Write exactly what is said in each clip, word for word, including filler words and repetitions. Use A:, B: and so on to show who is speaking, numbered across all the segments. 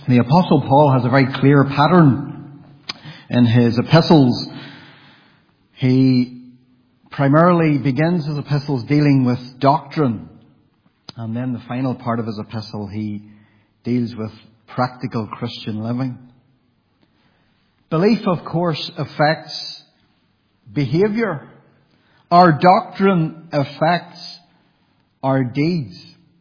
A: The Apostle Paul has a very clear pattern in his epistles. He primarily begins his epistles dealing with doctrine, and then the final part of his epistle he deals with practical Christian living. Belief, of course, affects behavior. Our doctrine affects our deeds.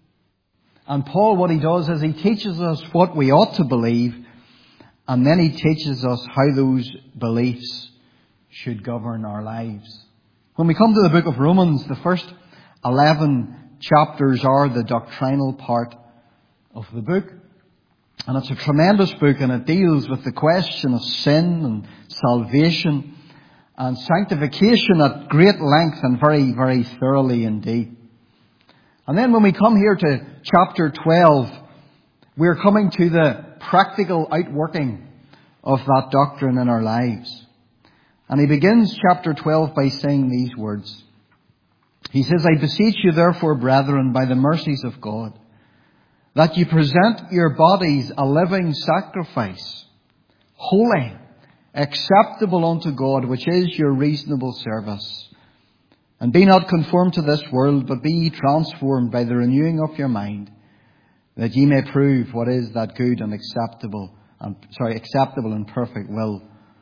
A: And Paul, what he does is he teaches us what we ought to believe, and then he teaches us how those beliefs should govern our lives. When we come to the book of Romans, the first eleven chapters are the doctrinal part of the book. And it's a tremendous book, and it deals with the question of sin and salvation and sanctification at great length and very, very thoroughly indeed. And then when we come here to chapter twelve, we're coming to the practical outworking of that doctrine in our lives. And he begins chapter twelve by saying these words. He says, I beseech you therefore, brethren, by the mercies of God, that you present your bodies a living sacrifice, holy, acceptable unto God, which is your reasonable service. And be not conformed to this world, but be ye transformed by the renewing of your mind, that ye may prove what is that good and acceptable, and sorry, acceptable and perfect will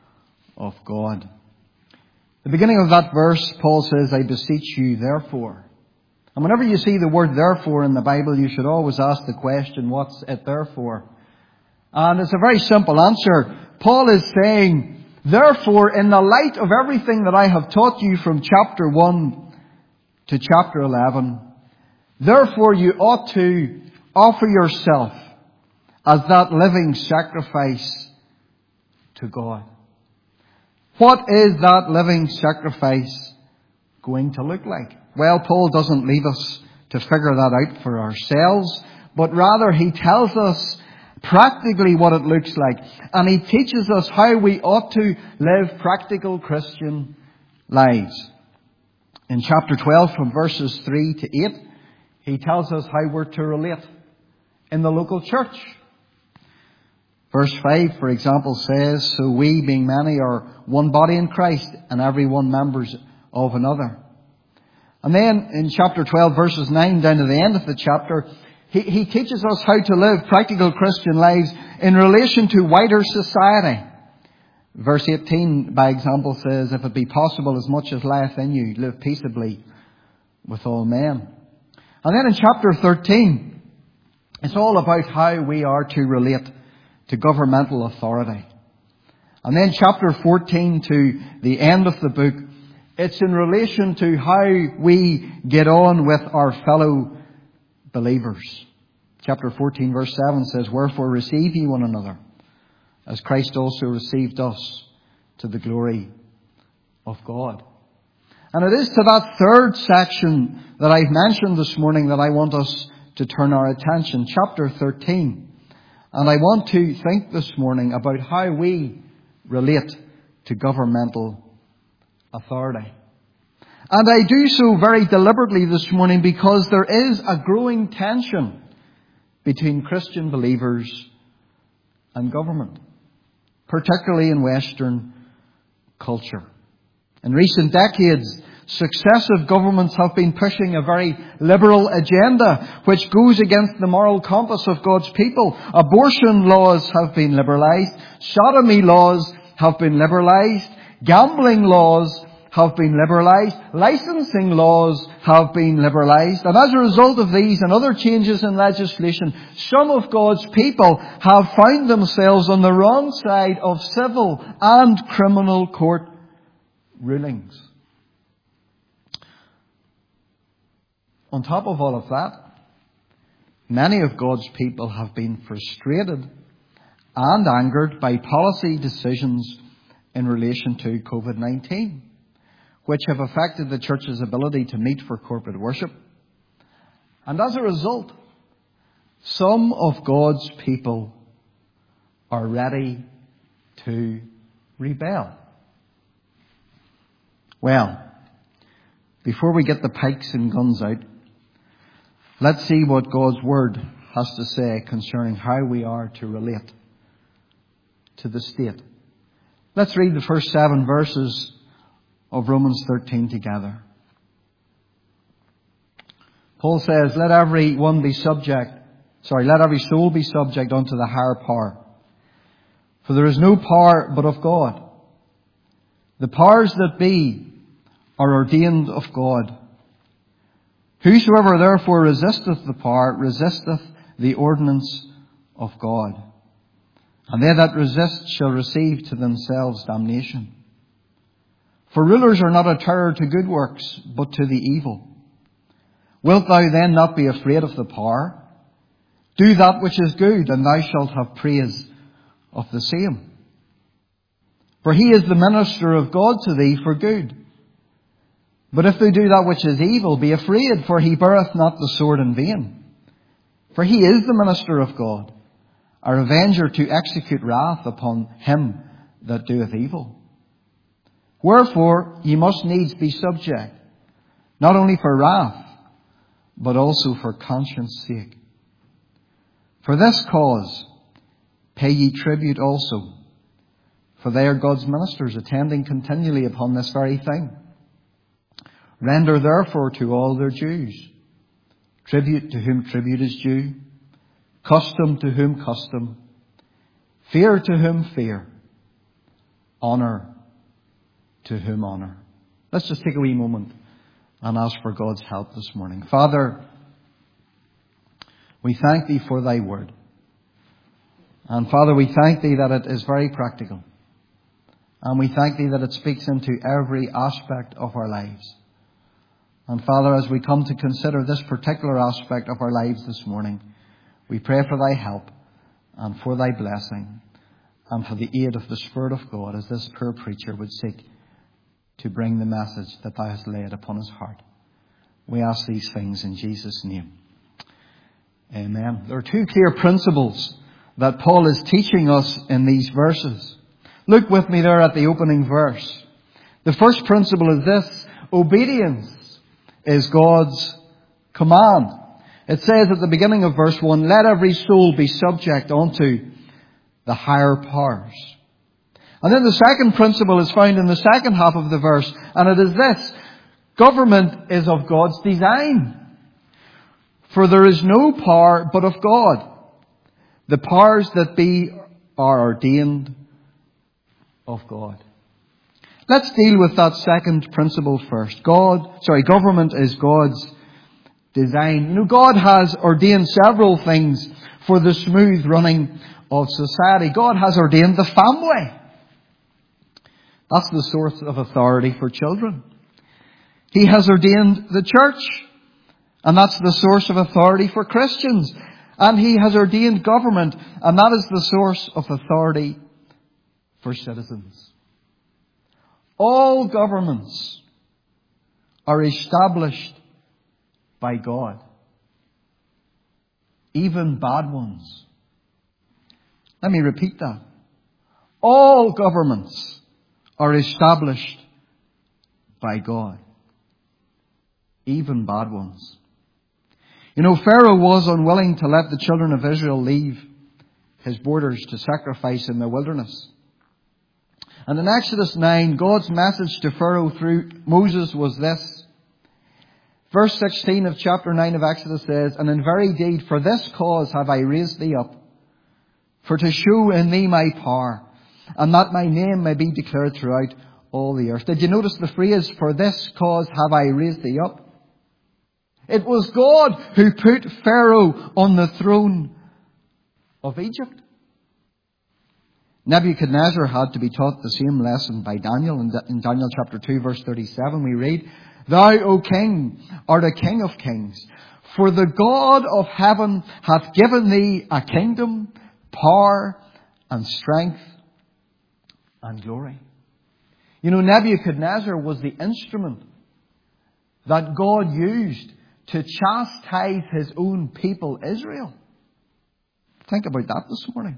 A: of God. The beginning of that verse, Paul says, I beseech you therefore. And whenever you see the word therefore in the Bible, you should always ask the question, what's it there for? And it's a very simple answer. Paul is saying, therefore, in the light of everything that I have taught you from chapter one to chapter eleven, therefore you ought to offer yourself as that living sacrifice to God. What is that living sacrifice going to look like? Well, Paul doesn't leave us to figure that out for ourselves, but rather he tells us practically what it looks like. And he teaches us how we ought to live practical Christian lives. In chapter twelve, from verses three to eight, he tells us how we're to relate in the local church. Verse five, for example, says, so we, being many, are one body in Christ, and every one members of another. And then in chapter twelve, verses nine down to the end of the chapter, he, he teaches us how to live practical Christian lives in relation to wider society. Verse eighteen, by example, says, if it be possible, as much as lieth in you, live peaceably with all men. And then in chapter thirteen, it's all about how we are to relate to governmental authority. And then chapter fourteen to the end of the book, it's in relation to how we get on with our fellow believers. Chapter fourteen verse seven says, wherefore receive ye one another, as Christ also received us, to the glory of God. And it is to that third section that I've mentioned this morning that I want us to turn our attention. Chapter thirteen. And I want to think this morning about how we relate to governmental authority. And I do so very deliberately this morning because there is a growing tension between Christian believers and government, particularly in Western culture. In recent decades, successive governments have been pushing a very liberal agenda which goes against the moral compass of God's people. Abortion laws have been liberalized. Sodomy laws have been liberalized. Gambling laws have been liberalized. Licensing laws have been liberalized. And as a result of these and other changes in legislation, some of God's people have found themselves on the wrong side of civil and criminal court rulings. On top of all of that, many of God's people have been frustrated and angered by policy decisions in relation to covid nineteen, which have affected the church's ability to meet for corporate worship. And as a result, some of God's people are ready to rebel. Well, before we get the pikes and guns out, let's see what God's Word has to say concerning how we are to relate to the state. Let's read the first seven verses of Romans thirteen together. Paul says, let every one be subject, sorry, let every soul be subject unto the higher power. For there is no power but of God. The powers that be are ordained of God. Whosoever therefore resisteth the power, resisteth the ordinance of God. And they that resist shall receive to themselves damnation. For rulers are not a terror to good works, but to the evil. Wilt thou then not be afraid of the power? Do that which is good, and thou shalt have praise of the same. For he is the minister of God to thee for good. But if thou do that which is evil, be afraid, for he beareth not the sword in vain. For he is the minister of God, a revenger to execute wrath upon him that doeth evil. Wherefore ye must needs be subject, not only for wrath, but also for conscience sake. For this cause pay ye tribute also, for they are God's ministers, attending continually upon this very thing. Render therefore to all their dues, tribute to whom tribute is due, custom to whom custom, fear to whom fear, honour to whom honour. Let's just take a wee moment and ask for God's help this morning. Father, we thank Thee for Thy word. And Father, we thank Thee that it is very practical. And we thank Thee that it speaks into every aspect of our lives. And Father, as we come to consider this particular aspect of our lives this morning, we pray for Thy help and for Thy blessing and for the aid of the Spirit of God as this poor preacher would seek to bring the message that Thou hast laid upon his heart. We ask these things in Jesus' name. Amen. There are two clear principles that Paul is teaching us in these verses. Look with me there at the opening verse. The first principle is this: obedience is God's command. It says at the beginning of verse one, let every soul be subject unto the higher powers. And then the second principle is found in the second half of the verse, and it is this: government is of God's design. For there is no power but of God. The powers that be are ordained of God. Let's deal with that second principle first. God, sorry, government is God's design. You know, God has ordained several things for the smooth running of society. God has ordained the family. That's the source of authority for children. He has ordained the church, and that's the source of authority for Christians. And He has ordained government, and that is the source of authority for citizens. All governments are established by God, even bad ones. Let me repeat that. All governments are established by God, even bad ones. You know, Pharaoh was unwilling to let the children of Israel leave his borders to sacrifice in the wilderness. And in Exodus nine, God's message to Pharaoh through Moses was this. Verse sixteen of chapter nine of Exodus says, and in very deed for this cause have I raised thee up, for to show in thee my power, and that my name may be declared throughout all the earth. Did you notice the phrase, for this cause have I raised thee up? It was God who put Pharaoh on the throne of Egypt. Nebuchadnezzar had to be taught the same lesson by Daniel. In Daniel chapter two, verse thirty-seven, we read, Thou, O King, art a King of kings, for the God of heaven hath given thee a kingdom, power, and strength, and glory. You know, Nebuchadnezzar was the instrument that God used to chastise His own people, Israel. Think about that this morning.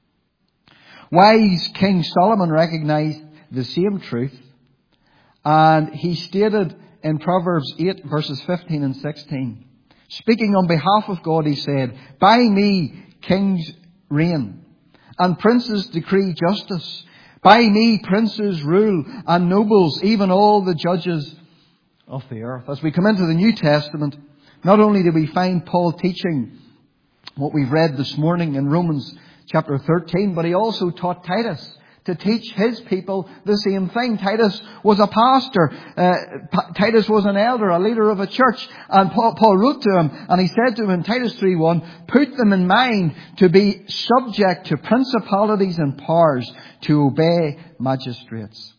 A: Wise King Solomon recognized the same truth, and he stated in Proverbs eight, verses fifteen and sixteen, Speaking on behalf of God, he said, "By me kings reign, and princes decree justice. By me princes rule, and nobles, even all the judges of the earth." As we come into the New Testament, not only do we find Paul teaching what we've read this morning in Romans chapter thirteen, but he also taught Titus to teach his people the same thing. Titus was a pastor. Uh, P- Titus was an elder, a leader of a church. And Paul, Paul wrote to him, and he said to him in Titus three one, "Put them in mind to be subject to principalities and powers, to obey magistrates."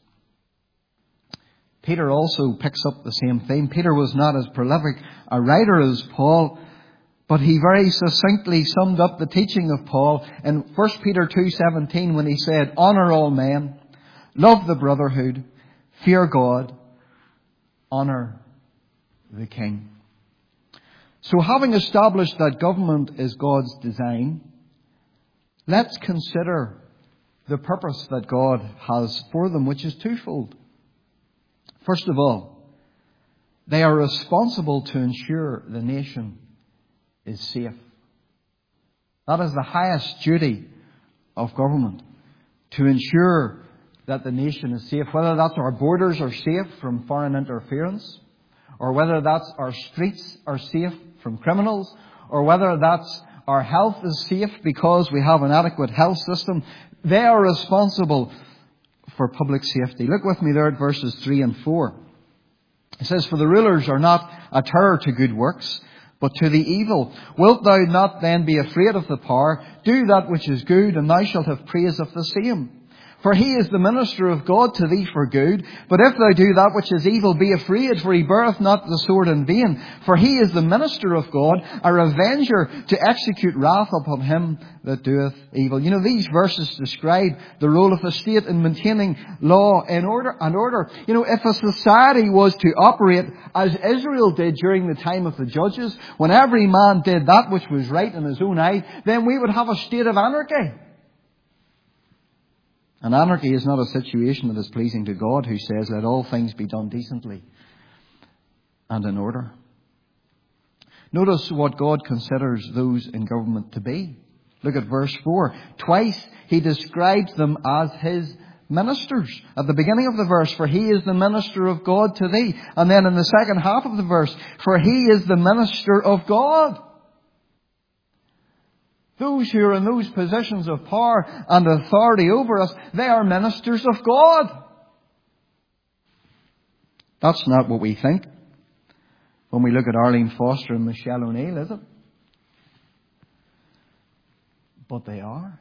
A: Peter also picks up the same theme. Peter was not as prolific a writer as Paul, but he very succinctly summed up the teaching of Paul in First Peter two seventeen when he said, "Honour all men, love the brotherhood, fear God, honour the king." So having established that government is God's design, let's consider the purpose that God has for them, which is twofold. First of all, they are responsible to ensure the nation is safe. That is the highest duty of government, to ensure that the nation is safe, whether that's our borders are safe from foreign interference, or whether that's our streets are safe from criminals, or whether that's our health is safe because we have an adequate health system. They are responsible for public safety. Look with me there at verses three and four. It says, "For the rulers are not a terror to good works, but to the evil. Wilt thou not then be afraid of the power? Do that which is good, and thou shalt have praise of the same. For he is the minister of God to thee for good. But if thou do that which is evil, be afraid, for he beareth not the sword in vain. For he is the minister of God, a revenger to execute wrath upon him that doeth evil." You know, these verses describe the role of the state in maintaining law and order. And order. You know, if a society was to operate as Israel did during the time of the judges, when every man did that which was right in his own eye, then we would have a state of anarchy. And anarchy is not a situation that is pleasing to God, who says, "Let all things be done decently and in order." Notice what God considers those in government to be. Look at verse four. Twice he describes them as his ministers. At the beginning of the verse, "For he is the minister of God to thee." And then in the second half of the verse, "For he is the minister of God." Those who are in those positions of power and authority over us, they are ministers of God. That's not what we think when we look at Arlene Foster and Michelle O'Neill, is it? But they are.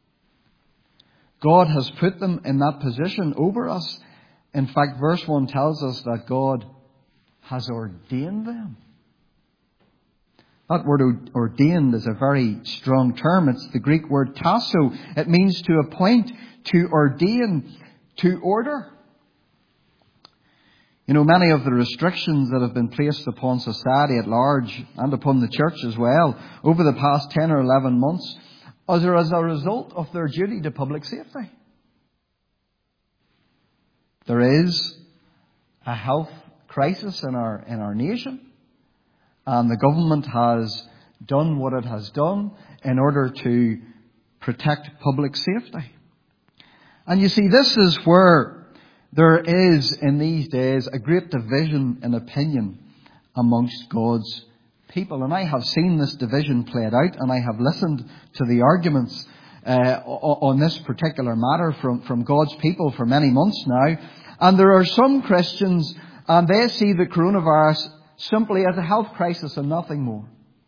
A: God has put them in that position over us. In fact, verse one tells us that God has ordained them. That word ordained is a very strong term. It's the Greek word tasso. It means to appoint, to ordain, to order. You know, many of the restrictions that have been placed upon society at large and upon the church as well over the past ten or eleven months are as a result of their duty to public safety. There is a health crisis in our, in our nation. And the government has done what it has done in order to protect public safety. And you see, this is where there is, in these days, a great division in opinion amongst God's people. And I have seen this division played out, and I have listened to the arguments uh, on this particular matter from, from God's people for many months now. And there are some Christians, and they see the coronavirus simply as a health crisis and nothing more.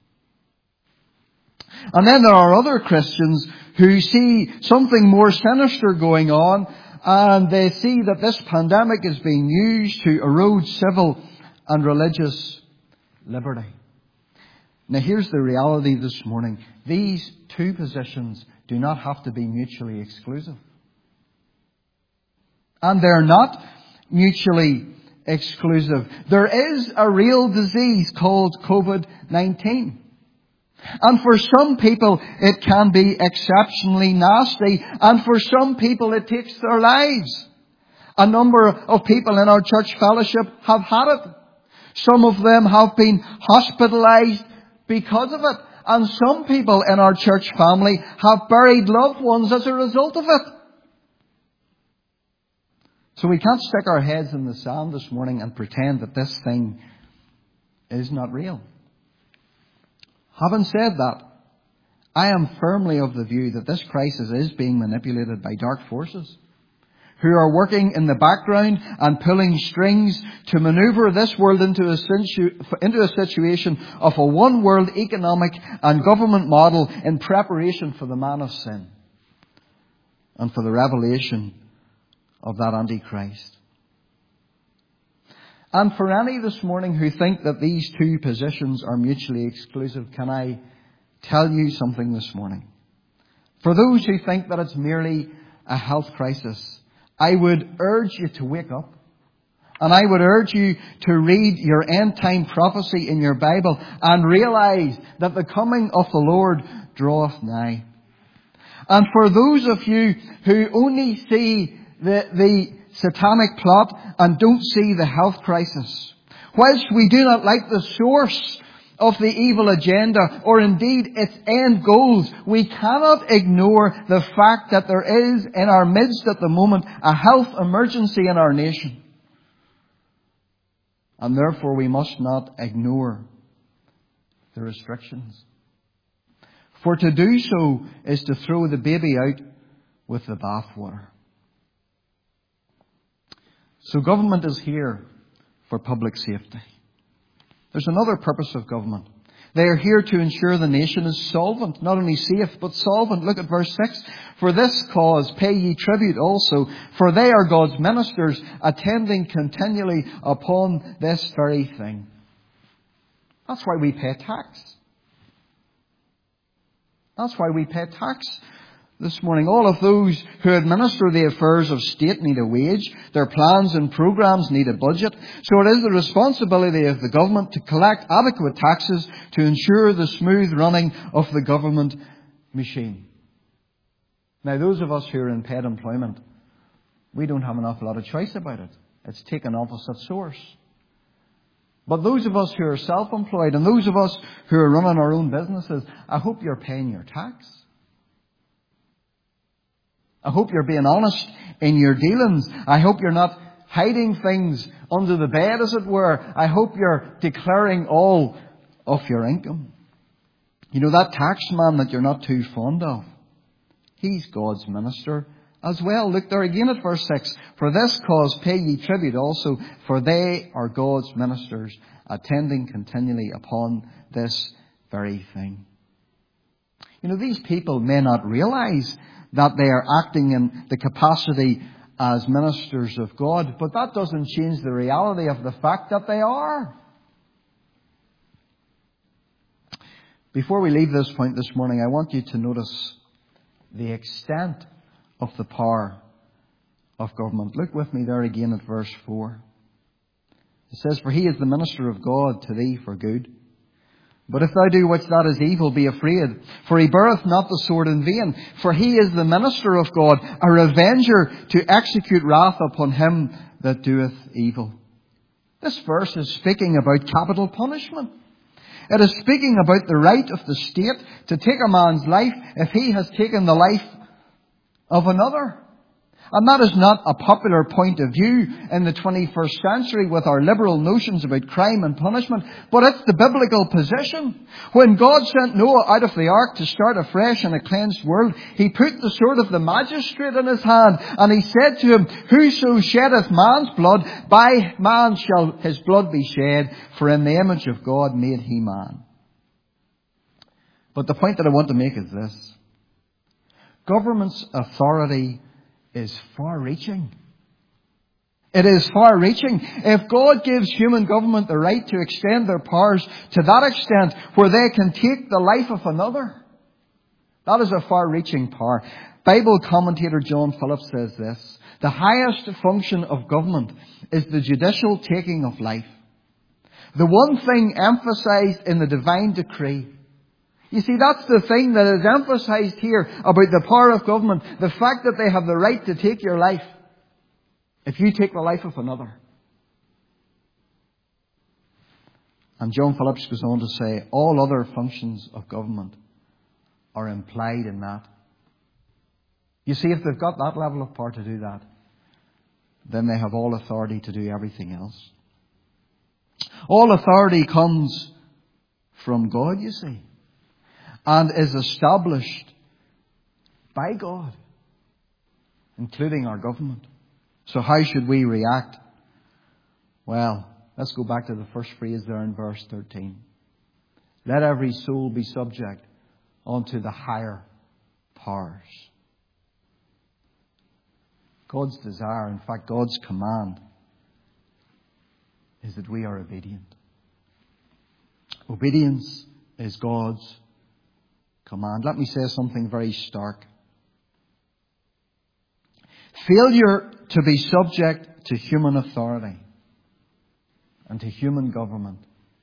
A: And then there are other Christians who see something more sinister going on, and they see that this pandemic is being used to erode civil and religious liberty. Now here's the reality this morning. These two positions do not have to be mutually exclusive. And they're not mutually exclusive. There is a real disease called covid nineteen. And for some people it can be exceptionally nasty. And for some people it takes their lives. A number of people in our church fellowship have had it. Some of them have been hospitalized because of it. And some people in our church family have buried loved ones as a result of it. So we can't stick our heads in the sand this morning and pretend that this thing is not real. Having said that, I am firmly of the view that this crisis is being manipulated by dark forces who are working in the background and pulling strings to maneuver this world into a, situ- into a situation of a one-world economic and government model in preparation for the man of sin and for the revelation of that Antichrist. And for any this morning who think that these two positions are mutually exclusive, can I tell you something this morning? For those who think that it's merely a health crisis, I would urge you to wake up. And I would urge you to read your end time prophecy in your Bible and realize that the coming of the Lord draweth nigh. And for those of you who only see the, the satanic plot and don't see the health crisis, whilst we do not like the source of the evil agenda, or indeed its end goals, we cannot ignore the fact that there is in our midst at the moment a health emergency in our nation. And therefore we must not ignore the restrictions. For to do so is to throw the baby out with the bathwater. So government is here for public safety. There's another purpose of government. They are here to ensure the nation is solvent, not only safe, but solvent. Look at verse six. For this cause pay ye tribute also, for they are God's ministers, attending continually upon this very thing. That's why we pay tax. That's why we pay tax. This morning, all of those who administer the affairs of state need a wage. Their plans and programs need a budget. So it is the responsibility of the government to collect adequate taxes to ensure the smooth running of the government machine. Now, those of us who are in paid employment, we don't have an awful lot of choice about it. It's taken off us at source. But those of us who are self-employed and those of us who are running our own businesses, I hope you're paying your tax. I hope you're being honest in your dealings. I hope you're not hiding things under the bed, as it were. I hope you're declaring all of your income. You know, that tax man that you're not too fond of, he's God's minister as well. Look there again at verse six. For this cause pay ye tribute also, for they are God's ministers, attending continually upon this very thing. You know, these people may not realize that they are acting in the capacity as ministers of God, but that doesn't change the reality of the fact that they are. Before we leave this point this morning, I want you to notice the extent of the power of government. Look with me there again at verse four. It says, For he is the minister of God to thee for good. But if thou do which that is evil, be afraid. For he beareth not the sword in vain. For he is the minister of God, a revenger to execute wrath upon him that doeth evil. This verse is speaking about capital punishment. It is speaking about the right of the state to take a man's life if he has taken the life of another. And that is not a popular point of view in the twenty-first century with our liberal notions about crime and punishment, but it's the biblical position. When God sent Noah out of the ark to start afresh in a cleansed world, he put the sword of the magistrate in his hand, and he said to him, Whoso sheddeth man's blood, by man shall his blood be shed, for in the image of God made he man. But the point that I want to make is this. Government's authority is far-reaching. It is far-reaching. If God gives human government the right to extend their powers to that extent where they can take the life of another, that is a far-reaching power. Bible commentator John Phillips says this: the highest function of government is the judicial taking of life. The one thing emphasized in the divine decree. You see, that's the thing that is emphasized here about the power of government. The fact that they have the right to take your life if you take the life of another. And John Phillips goes on to say, all other functions of government are implied in that. You see, if they've got that level of power to do that, then they have all authority to do everything else. All authority comes from God, you see, and is established by God, including our government. So how should we react? Well, let's go back to the first phrase there in verse thirteen. Let every soul be subject unto the higher powers. God's desire, in fact, God's command, is that we are obedient. Obedience is God's command. Let me say something very stark. Failure to be subject to human authority and to human government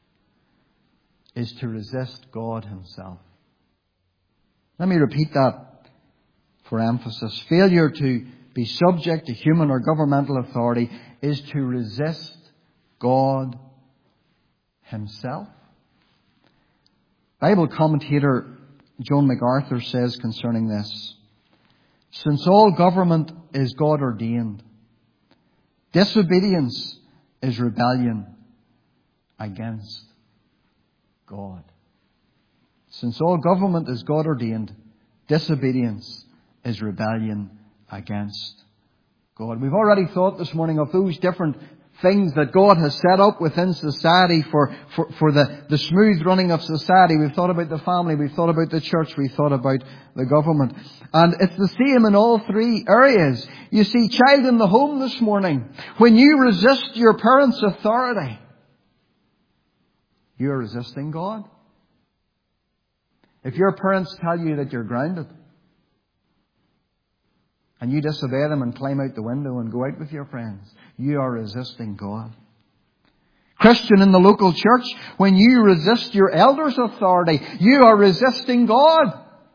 A: is to resist God Himself. Let me repeat that for emphasis. Failure to be subject to human or governmental authority is to resist God Himself. Bible commentator John MacArthur says concerning this, since all government is God ordained, disobedience is rebellion against God. Since all government is God ordained, disobedience is rebellion against God. We've already thought this morning of those different things that God has set up within society for, for, for the, the smooth running of society. We've thought about the family, we've thought about the church, we've thought about the government. And it's the same in all three areas. You see, child in the home this morning, when you resist your parents' authority, you are resisting God. If your parents tell you that you're grounded, and you disobey them and climb out the window and go out with your friends, you are resisting God. Christian in the local church, when you resist your elders' authority, you are resisting God.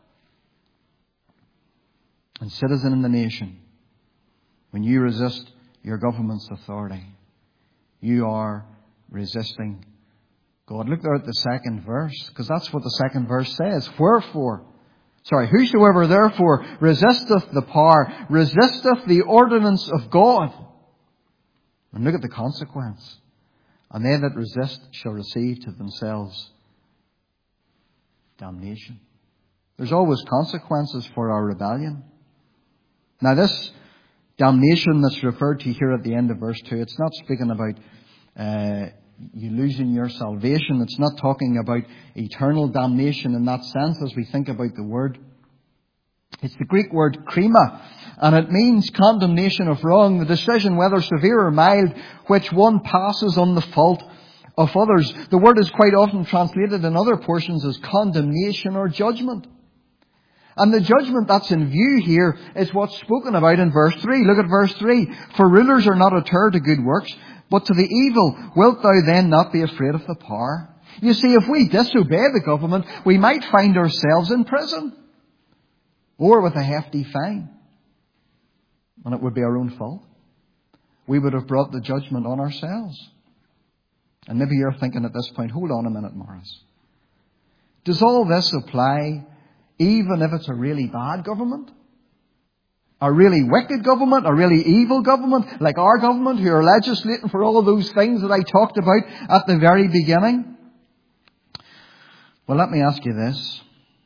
A: And citizen in the nation, when you resist your government's authority, you are resisting God. Look there at the second verse, because that's what the second verse says. Wherefore, Sorry, whosoever therefore resisteth the power, resisteth the ordinance of God. And look at the consequence. And they that resist shall receive to themselves damnation. There's always consequences for our rebellion. Now this damnation that's referred to here at the end of verse two, it's not speaking about uh, you losing your salvation. It's not talking about eternal damnation in that sense as we think about the word. It's the Greek word krima, and it means condemnation of wrong, the decision whether severe or mild, which one passes on the fault of others. The word is quite often translated in other portions as condemnation or judgment. And the judgment that's in view here is what's spoken about in verse three. Look at verse three. For rulers are not a terror to good works, but to the evil, wilt thou then not be afraid of the power? You see, if we disobey the government, we might find ourselves in prison. Or with a hefty fine. And it would be our own fault. We would have brought the judgment on ourselves. And maybe you're thinking at this point, hold on a minute, Morris. Does all this apply even if it's a really bad government? A really wicked government, a really evil government, like our government, who are legislating for all of those things that I talked about at the very beginning? Well, let me ask you this.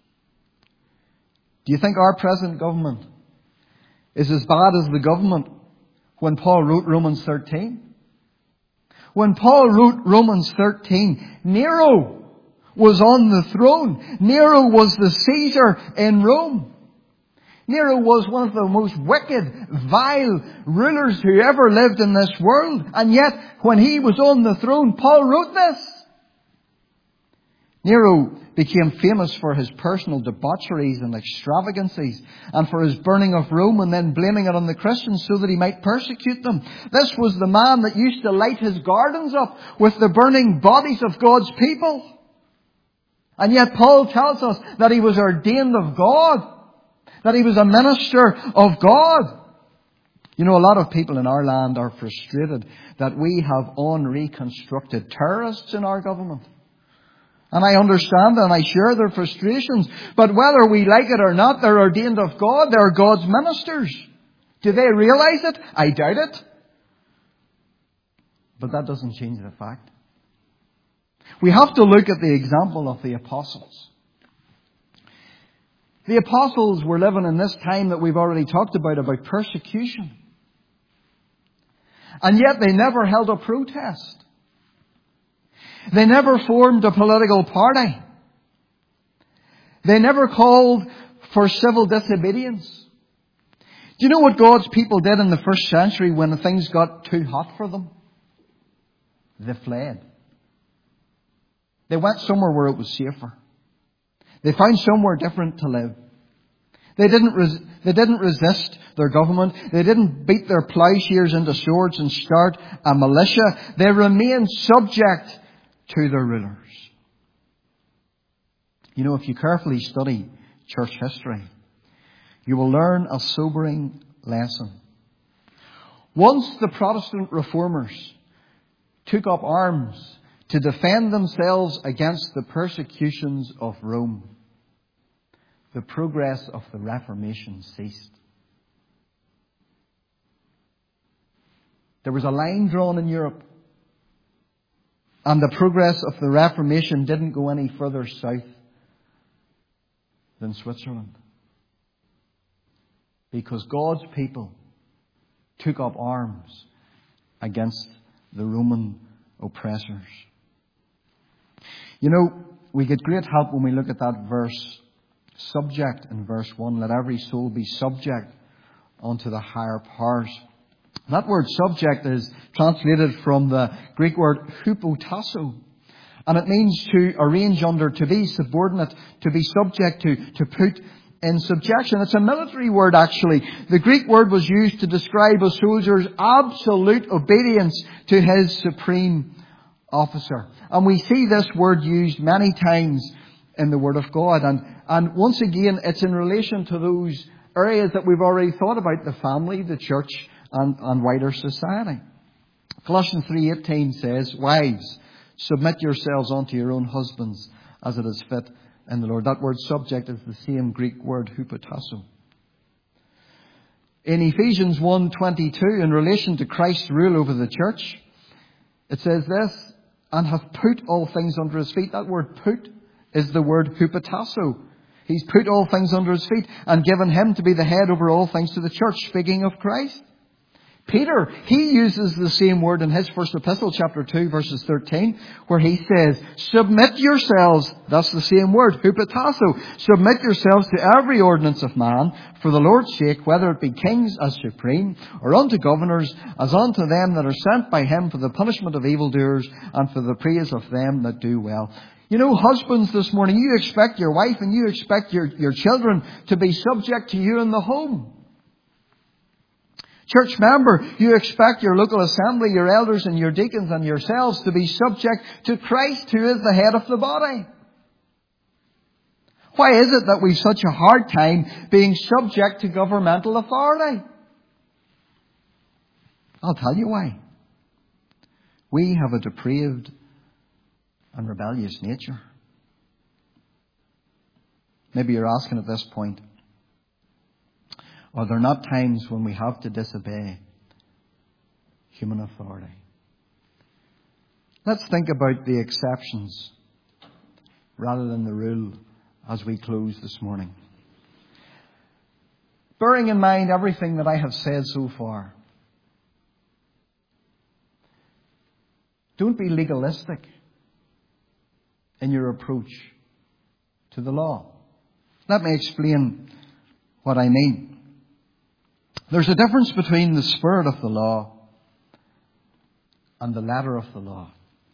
A: Do you think our present government is as bad as the government when Paul wrote Romans thirteen? When Paul wrote Romans thirteen, Nero was on the throne. Nero was the Caesar in Rome. Nero was one of the most wicked, vile rulers who ever lived in this world. And yet, when he was on the throne, Paul wrote this. Nero became famous for his personal debaucheries and extravagancies, and for his burning of Rome and then blaming it on the Christians so that he might persecute them. This was the man that used to light his gardens up with the burning bodies of God's people. And yet Paul tells us that he was ordained of God. That he was a minister of God. You know, a lot of people in our land are frustrated that we have unreconstructed terrorists in our government. And I understand and I share their frustrations. But whether we like it or not, they're ordained of God. They're God's ministers. Do they realize it? I doubt it. But that doesn't change the fact. We have to look at the example of the apostles. The apostles were living in this time that we've already talked about, about persecution. And yet they never held a protest. They never formed a political party. They never called for civil disobedience. Do you know what God's people did in the first century when things got too hot for them? They fled. They went somewhere where it was safer. They found somewhere different to live. They didn't res- they didn't resist their government. They didn't beat their plowshares into swords and start a militia. They remained subject to their rulers. You know, if you carefully study church history, you will learn a sobering lesson. Once the Protestant reformers took up arms to defend themselves against the persecutions of Rome, the progress of the Reformation ceased. There was a line drawn in Europe, and the progress of the Reformation didn't go any further south than Switzerland. Because God's people took up arms against the Roman oppressors. You know, we get great help when we look at that verse, subject in verse one. Let every soul be subject unto the higher powers. That word subject is translated from the Greek word hupotasso. And it means to arrange under, to be subordinate, to be subject to, to put in subjection. It's a military word actually. The Greek word was used to describe a soldier's absolute obedience to his supreme officer. And we see this word used many times in the Word of God. And, and once again, it's in relation to those areas that we've already thought about, the family, the church, and, and wider society. Colossians three eighteen says, wives, submit yourselves unto your own husbands as it is fit in the Lord. That word subject is the same Greek word hupotasso. In Ephesians one twenty-two, in relation to Christ's rule over the church, it says this, and hath put all things under his feet. That word put is the word hupotasso. He's put all things under his feet and given him to be the head over all things to the church, speaking of Christ. Peter, he uses the same word in his first epistle, chapter two, verses thirteen, where he says, submit yourselves, that's the same word, hupotasso, submit yourselves to every ordinance of man, for the Lord's sake, whether it be kings as supreme, or unto governors, as unto them that are sent by him for the punishment of evildoers, and for the praise of them that do well. You know, husbands this morning, you expect your wife and you expect your, your children to be subject to you in the home. Church member, you expect your local assembly, your elders and your deacons and yourselves to be subject to Christ, who is the head of the body. Why is it that we've such a hard time being subject to governmental authority? I'll tell you why. We have a depraved and rebellious nature. Maybe you're asking at this point, are there not times when we have to disobey human authority? Let's think about the exceptions rather than the rule as we close this morning. Bearing in mind everything that I have said so far, don't be legalistic in your approach to the law. Let me explain what I mean. There's a difference between the spirit of the law and the letter of the law.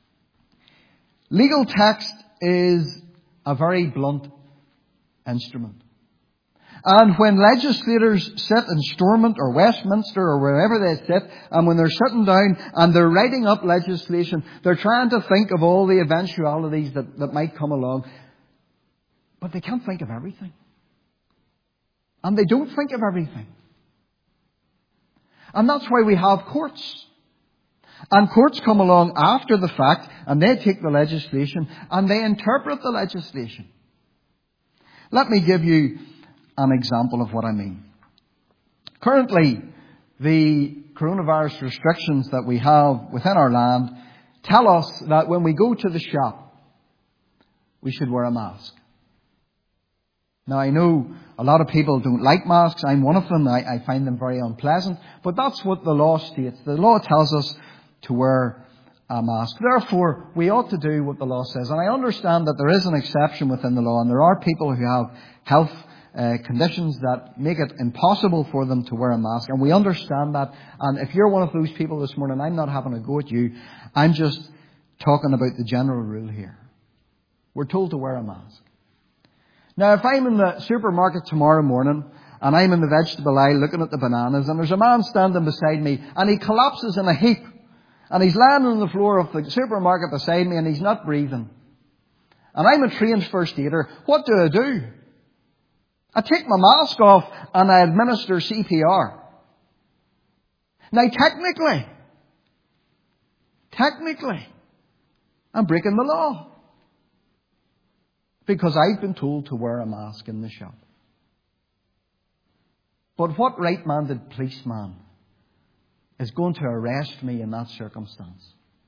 A: Legal text is a very blunt instrument. And when legislators sit in Stormont or Westminster or wherever they sit, and when they're sitting down and they're writing up legislation, they're trying to think of all the eventualities that, that might come along. But they can't think of everything. And they don't think of everything. And that's why we have courts. And courts come along after the fact, and they take the legislation and they interpret the legislation. Let me give you an example of what I mean. Currently, the coronavirus restrictions that we have within our land tell us that when we go to the shop, we should wear a mask. Now, I know a lot of people don't like masks. I'm one of them. I, I find them very unpleasant. But that's what the law states. The law tells us to wear a mask. Therefore, we ought to do what the law says. And I understand that there is an exception within the law, and there are people who have health uh, conditions that make it impossible for them to wear a mask. And we understand that. And if you're one of those people this morning, I'm not having a go at you. I'm just talking about the general rule here. We're told to wear a mask. Now, if I'm in the supermarket tomorrow morning and I'm in the vegetable aisle looking at the bananas and there's a man standing beside me and he collapses in a heap and he's lying on the floor of the supermarket beside me and he's not breathing, and I'm a trained first aider, what do I do? I take my mask off and I administer C P R. Now, technically, technically, I'm breaking the law. Because I've been told to wear a mask in the shop. But what right-minded policeman is going to arrest me in that circumstance?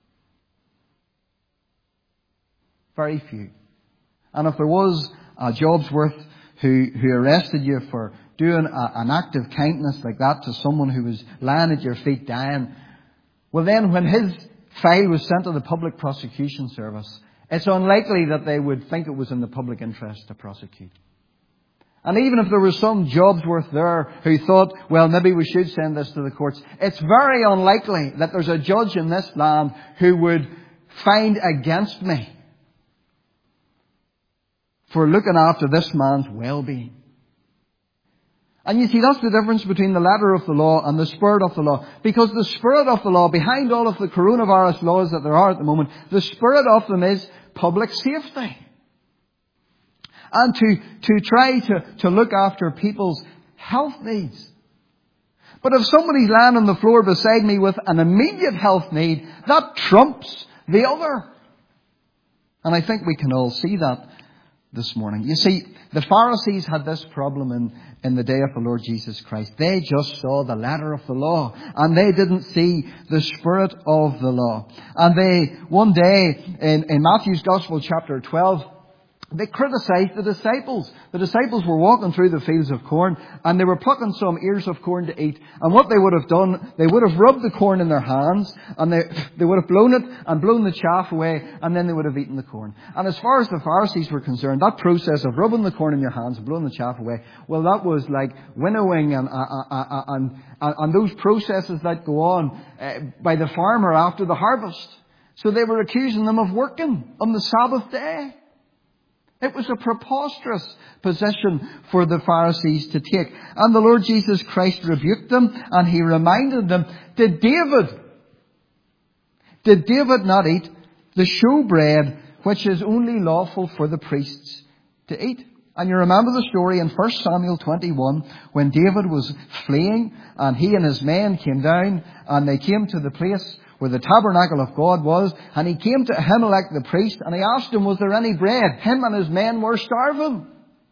A: Very few. And if there was a Jobsworth who, who arrested you for doing a, an act of kindness like that to someone who was lying at your feet dying, well then when his file was sent to the Public Prosecution Service, it's unlikely that they would think it was in the public interest to prosecute. And even if there was some Jobsworth there who thought, well, maybe we should send this to the courts, it's very unlikely that there's a judge in this land who would find against me for looking after this man's well-being. And you see, that's the difference between the letter of the law and the spirit of the law. Because the spirit of the law, behind all of the coronavirus laws that there are at the moment, the spirit of them is public safety. And to, to try to, to look after people's health needs. But if somebody's lying on the floor beside me with an immediate health need, that trumps the other. And I think we can all see that this morning. You see, the Pharisees had this problem in, in the day of the Lord Jesus Christ. They just saw the letter of the law and they didn't see the spirit of the law. And they, one day in, in Matthew's Gospel chapter twelve, they criticized the disciples. The disciples were walking through the fields of corn and they were plucking some ears of corn to eat. And what they would have done, they would have rubbed the corn in their hands and they, they would have blown it and blown the chaff away, and then they would have eaten the corn. And as far as the Pharisees were concerned, that process of rubbing the corn in your hands and blowing the chaff away, well, that was like winnowing and, uh, uh, uh, and, uh, and those processes that go on uh, by the farmer after the harvest. So they were accusing them of working on the Sabbath day. It was a preposterous position for the Pharisees to take. And the Lord Jesus Christ rebuked them and he reminded them, did David, did David not eat the showbread which is only lawful for the priests to eat? And you remember the story in First Samuel twenty-one when David was fleeing and he and his men came down and they came to the place where the tabernacle of God was, and he came to Ahimelech the priest and he asked him, was there any bread? Him and his men were starving.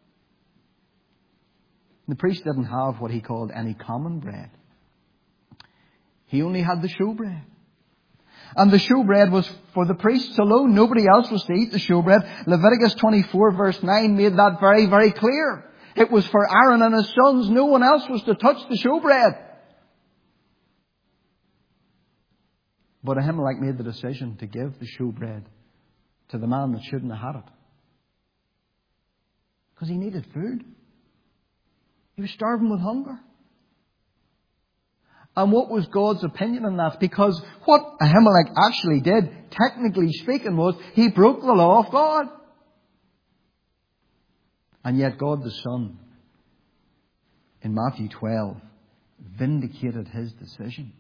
A: The priest didn't have what he called any common bread. He only had the showbread. And the showbread was for the priests alone. Nobody else was to eat the showbread. Leviticus twenty-four verse nine made that very, very clear. It was for Aaron and his sons. No one else was to touch the showbread. But Ahimelech made the decision to give the showbread to the man that shouldn't have had it. Because he needed food. He was starving with hunger. And what was God's opinion on that? Because what Ahimelech actually did, technically speaking, was he broke the law of God. And yet God the Son, in Matthew twelve, vindicated his decision.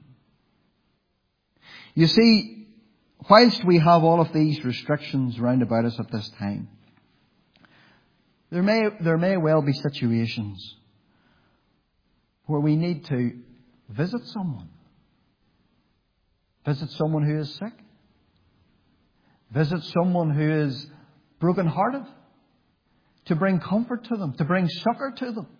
A: You see, whilst we have all of these restrictions round about us at this time, there may, there may well be situations where we need to visit someone. Visit someone who is sick. Visit someone who is broken-hearted. To bring comfort to them, to bring succor to them.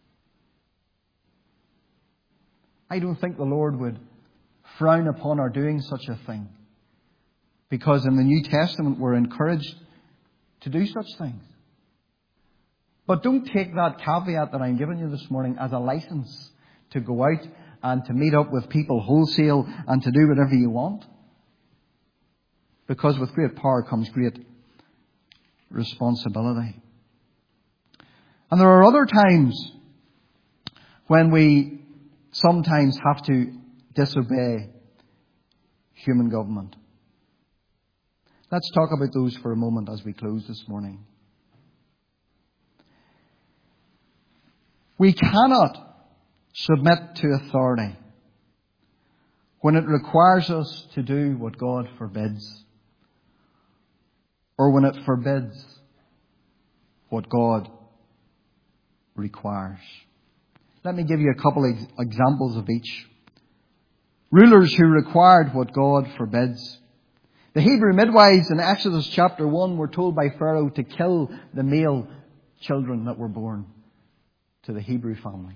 A: I don't think the Lord would frown upon our doing such a thing, because in the New Testament we're encouraged to do such things. But don't take that caveat that I'm giving you this morning as a license to go out and to meet up with people wholesale and to do whatever you want. Because with great power comes great responsibility. And there are other times when we sometimes have to disobey human government. Let's talk about those for a moment as we close this morning. We cannot submit to authority when it requires us to do what God forbids, or when it forbids what God requires. Let me give you a couple of examples of each. Rulers who required what God forbids. The Hebrew midwives in Exodus chapter one were told by Pharaoh to kill the male children that were born to the Hebrew families.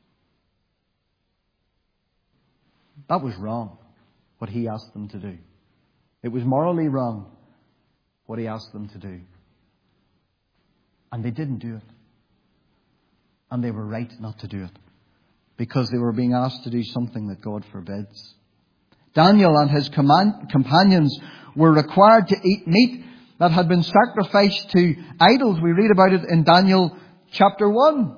A: That was wrong, what he asked them to do. It was morally wrong, what he asked them to do. And they didn't do it. And they were right not to do it, because they were being asked to do something that God forbids. Daniel and his command, companions were required to eat meat that had been sacrificed to idols. We read about it in Daniel chapter one.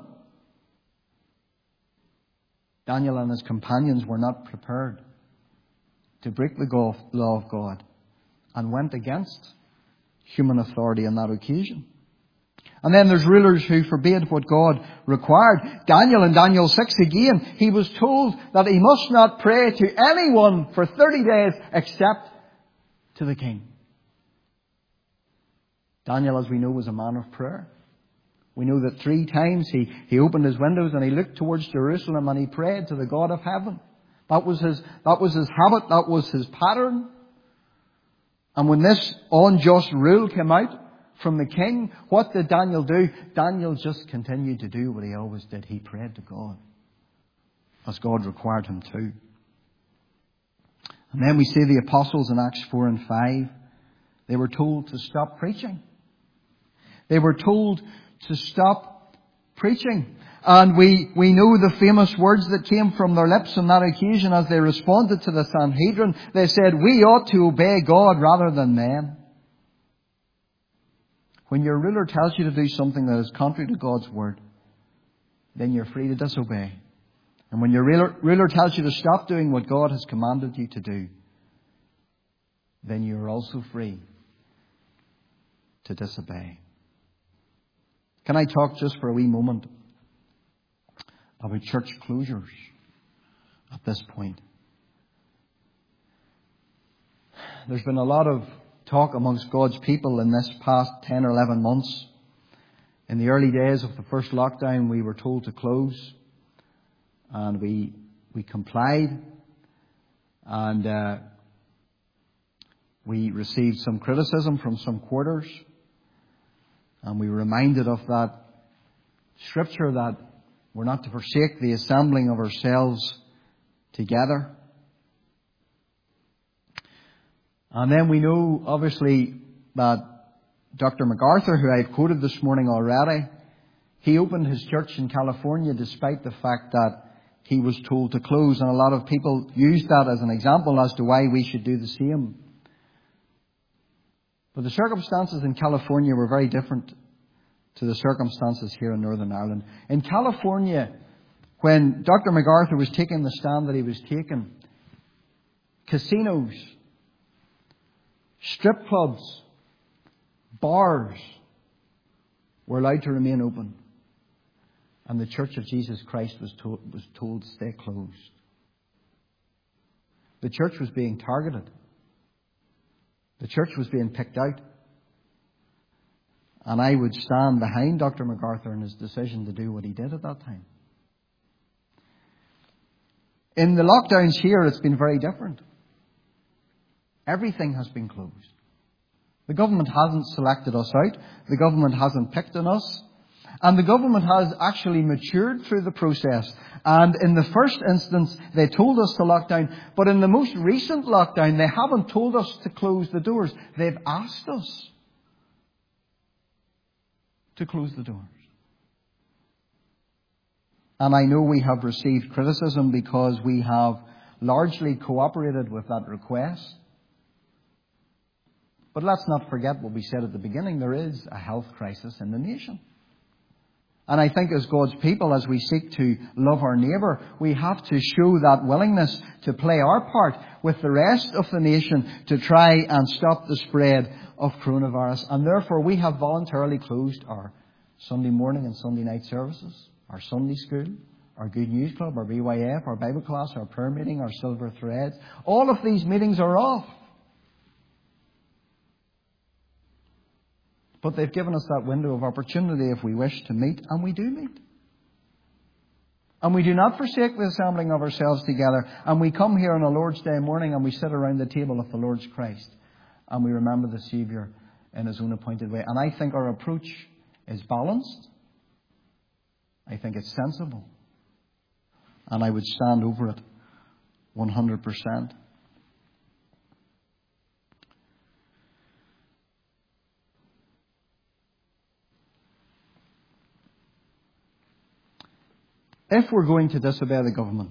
A: Daniel and his companions were not prepared to break the law of God and went against human authority on that occasion. And then there's rulers who forbade what God required. Daniel in Daniel six again, he was told that he must not pray to anyone for thirty days except to the king. Daniel, as we know, was a man of prayer. We know that three times he, he opened his windows and he looked towards Jerusalem and he prayed to the God of heaven. That was his, that was his habit, that was his pattern. And when this unjust rule came out from the king, what did Daniel do? Daniel just continued to do what he always did. He prayed to God, as God required him to. And then we see the apostles in Acts four and five. They were told to stop preaching. They were told to stop preaching. And we, we know the famous words that came from their lips on that occasion as they responded to the Sanhedrin. They said, "We ought to obey God rather than men." When your ruler tells you to do something that is contrary to God's word, then you're free to disobey. And when your ruler, ruler tells you to stop doing what God has commanded you to do, then you're also free to disobey. Can I talk just for a wee moment about church closures at this point? There's been a lot of talk amongst God's people in this past ten or eleven months. In the early days of the first lockdown, we were told to close, and we we complied, and uh, we received some criticism from some quarters, and we were reminded of that scripture that we're not to forsake the assembling of ourselves together. And then we know, obviously, that Doctor MacArthur, who I had quoted this morning already, he opened his church in California despite the fact that he was told to close. And a lot of people used that as an example as to why we should do the same. But the circumstances in California were very different to the circumstances here in Northern Ireland. In California, when Doctor MacArthur was taking the stand that he was taking, casinos, strip clubs, bars were allowed to remain open. And the Church of Jesus Christ was told, was told to stay closed. The church was being targeted. The church was being picked out. And I would stand behind Doctor MacArthur in his decision to do what he did at that time. In the lockdowns here, it's been very different. Everything has been closed. The government hasn't selected us out. The government hasn't picked on us. And the government has actually matured through the process. And in the first instance, they told us to lock down. But in the most recent lockdown, they haven't told us to close the doors. They've asked us to close the doors. And I know we have received criticism because we have largely cooperated with that request. But let's not forget what we said at the beginning. There is a health crisis in the nation. And I think as God's people, as we seek to love our neighbour, we have to show that willingness to play our part with the rest of the nation to try and stop the spread of coronavirus. And therefore we have voluntarily closed our Sunday morning and Sunday night services, our Sunday school, our Good News Club, our B Y F, our Bible class, our prayer meeting, our Silver Threads. All of these meetings are off. But they've given us that window of opportunity if we wish to meet, and we do meet. And we do not forsake the assembling of ourselves together. And we come here on a Lord's Day morning and we sit around the table of the Lord's Christ. And we remember the Saviour in His own appointed way. And I think our approach is balanced. I think it's sensible. And I would stand over it one hundred percent. If we're going to disobey the government,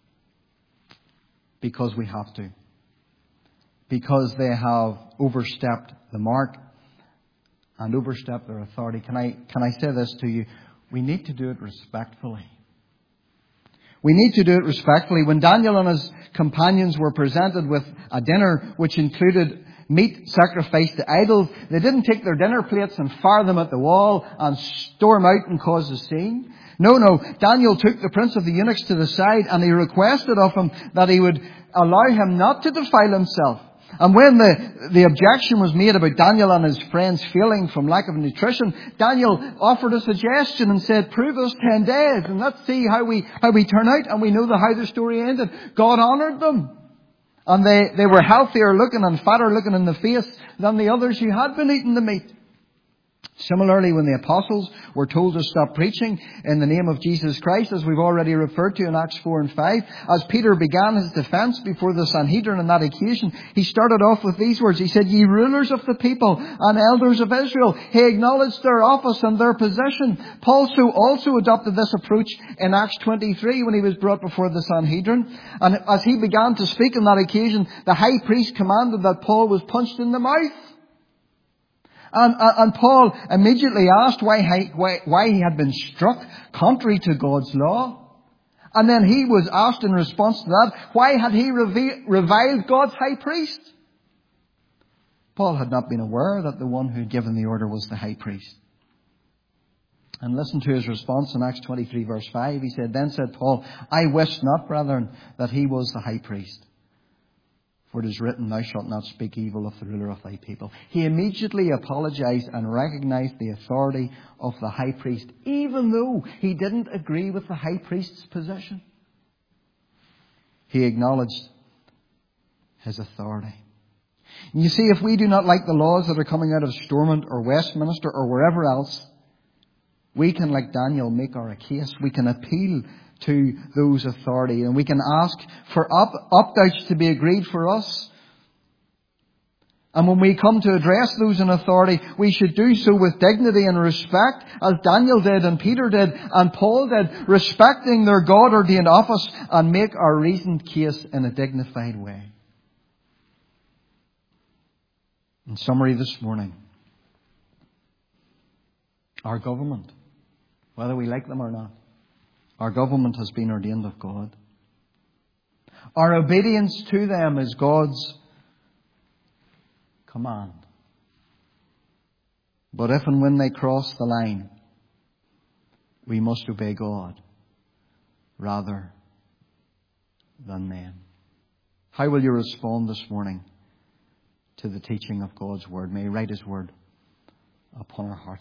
A: because we have to, because they have overstepped the mark and overstepped their authority, can I, can I say this to you? We need to do it respectfully. We need to do it respectfully. When Daniel and his companions were presented with a dinner which included meat sacrificed to idols, they didn't take their dinner plates and fire them at the wall and storm out and cause a scene. No, no. Daniel took the prince of the eunuchs to the side and he requested of him that he would allow him not to defile himself. And when the, the objection was made about Daniel and his friends failing from lack of nutrition, Daniel offered a suggestion and said, prove us ten days and let's see how we, how we turn out. And we know the, how the story ended. God honoured them. And they, they were healthier looking and fatter looking in the face than the others who had been eating the meat. Similarly, when the apostles were told to stop preaching in the name of Jesus Christ, as we've already referred to in Acts four and five, as Peter began his defence before the Sanhedrin on that occasion, he started off with these words. He said, "Ye rulers of the people and elders of Israel." He acknowledged their office and their position. Paul so also adopted this approach in Acts twenty-three when he was brought before the Sanhedrin. And as he began to speak on that occasion, the high priest commanded that Paul was punched in the mouth. And, and Paul immediately asked why, why, why he had been struck contrary to God's law. And then he was asked in response to that, why had he reviled God's high priest? Paul had not been aware that the one who had given the order was the high priest. And listen to his response in Acts twenty-three verse five. He said, "Then said Paul, I wist not, brethren, that he was the high priest. For it is written, Thou shalt not speak evil of the ruler of thy people." He immediately apologized and recognized the authority of the high priest, even though he didn't agree with the high priest's position. He acknowledged his authority. And you see, if we do not like the laws that are coming out of Stormont or Westminster or wherever else, we can, like Daniel, make our case. We can appeal to those authority, and we can ask for opt-outs to be agreed for us. And when we come to address those in authority, we should do so with dignity and respect, as Daniel did and Peter did and Paul did, respecting their God-ordained office, and make our reasoned case in a dignified way. In summary this morning, our government, whether we like them or not, our government has been ordained of God. Our obedience to them is God's command. But if and when they cross the line, we must obey God rather than men. How will you respond this morning to the teaching of God's Word? May He write His Word upon our hearts.